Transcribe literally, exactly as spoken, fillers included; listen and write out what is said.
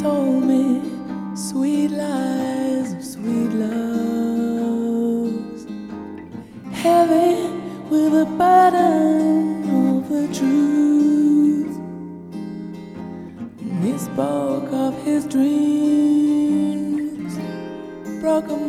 told me sweet lies of sweet loves, heavy with a burden of the truth. He spoke of his dreams, broke 'em